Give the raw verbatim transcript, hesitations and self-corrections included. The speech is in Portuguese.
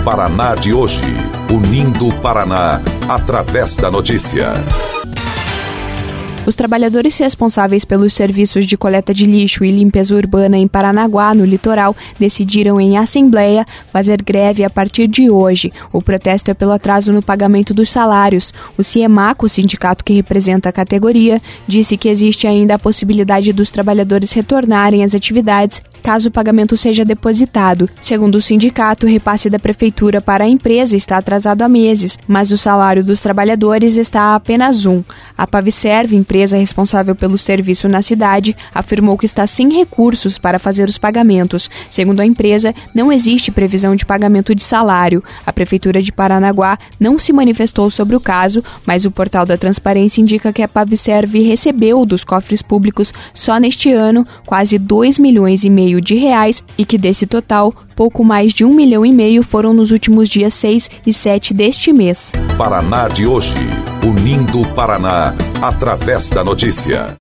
Paraná de hoje, unindo o Paraná através da notícia. Os trabalhadores responsáveis pelos serviços de coleta de lixo e limpeza urbana em Paranaguá, no litoral, decidiram em assembleia fazer greve a partir de hoje. O protesto é pelo atraso no pagamento dos salários. O CIEMAC, o sindicato que representa a categoria, disse que existe ainda a possibilidade dos trabalhadores retornarem às atividades caso o pagamento seja depositado. Segundo o sindicato, o repasse da prefeitura para a empresa está atrasado há meses, mas o salário dos trabalhadores está a apenas um. A Paviserv, empresa responsável pelo serviço na cidade, afirmou que está sem recursos para fazer os pagamentos. Segundo a empresa, não existe previsão de pagamento de salário. A Prefeitura de Paranaguá não se manifestou sobre o caso, mas o portal da Transparência indica que a Paviserv recebeu dos cofres públicos só neste ano quase dois milhões e meio de reais e que desse total, pouco mais de um milhão e meio foram nos últimos dias seis e sete deste mês. Paraná de hoje, unindo o Paraná através da notícia.